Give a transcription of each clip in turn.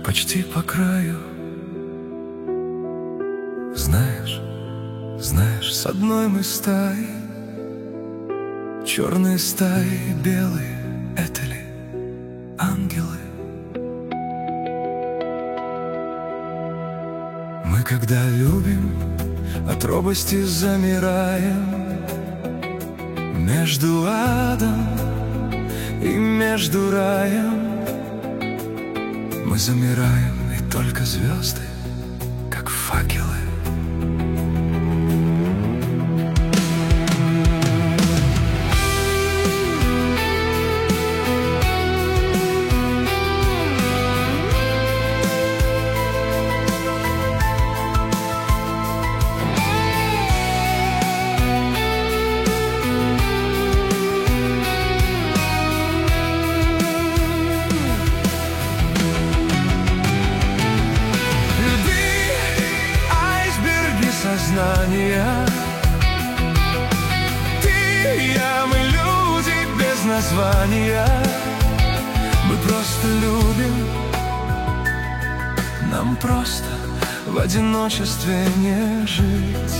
почти по краю. Знаешь, с одной мы стаи, черные стаи, белые — это ли ангелы? Мы, когда любим, от робости замираем между адом и между раем. Мы замираем, и только звезды, как факелы. Ты и я, мы люди без названия. Мы просто любим, нам просто в одиночестве не жить.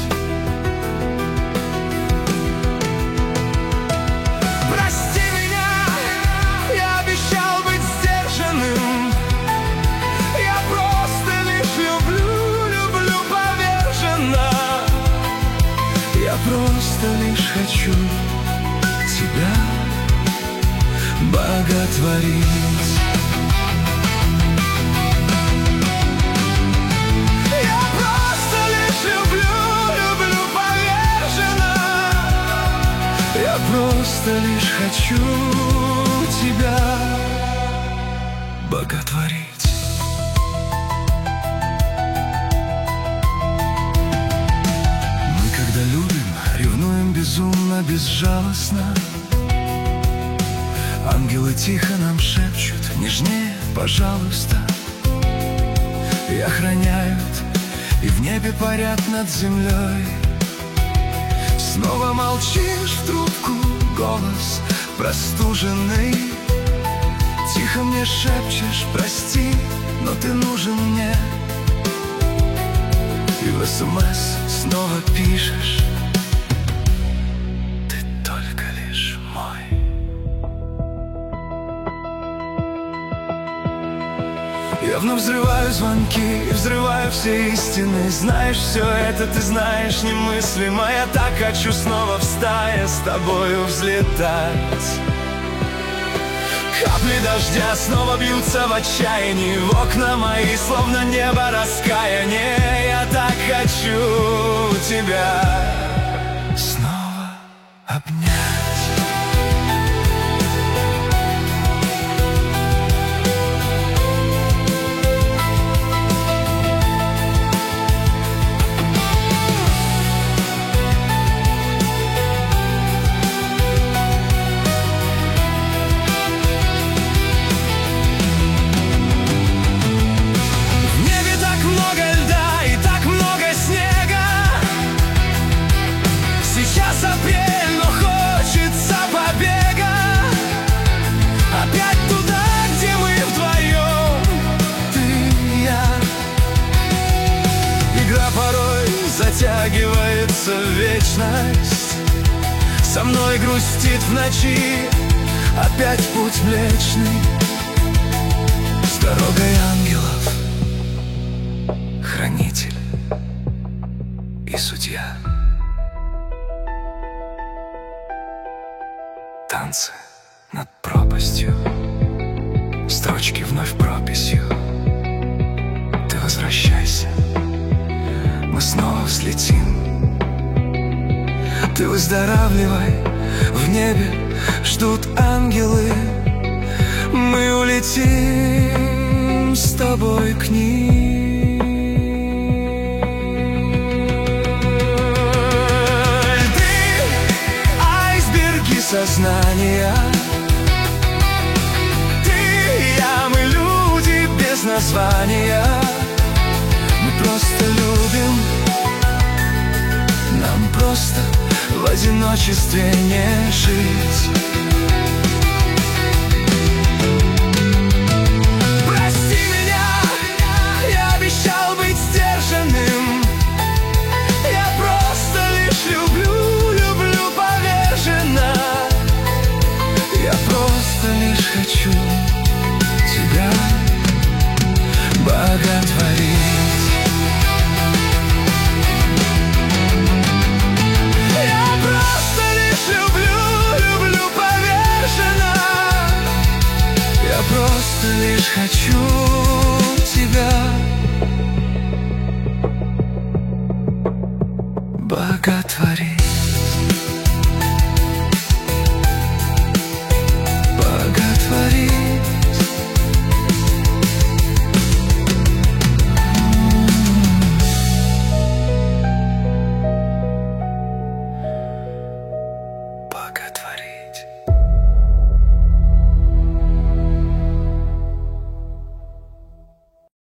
Прости меня, я обещал быть сдержанным. Я просто лишь люблю поверженно. Я просто лишь хочу тебя боготворить. Я просто лишь люблю поверженно. Я просто лишь хочу тебя боготворить. Ревнуем безумно, безжалостно. Ангелы тихо нам шепчут: нежнее, пожалуйста. И охраняют, и в небе парят над землей. Снова молчишь в трубку, голос простуженный. Тихо мне шепчешь: прости, но ты нужен мне. И в СМС снова пишешь: я вновь взрываю звонки и взрываю все истины. Знаешь, все это ты знаешь немыслимо. Я так хочу снова встая с тобою взлетать. Капли дождя снова бьются в отчаянии в окна мои, словно небо раскаяния. Я так хочу тебя снова обнять. Затягивается вечность. Со мной грустит в ночи опять путь млечный. С дорогой ангелов хранитель и судья. Танцы над пропастью, строчки вновь прописью. Ты возвращайся, мы снова взлетим. Ты выздоравливай, в небе ждут ангелы. Мы улетим с тобой к ним. Ты — айсберги сознания. Ты и я, мы люди без названия. Мы просто любим, нам просто в одиночестве не жить.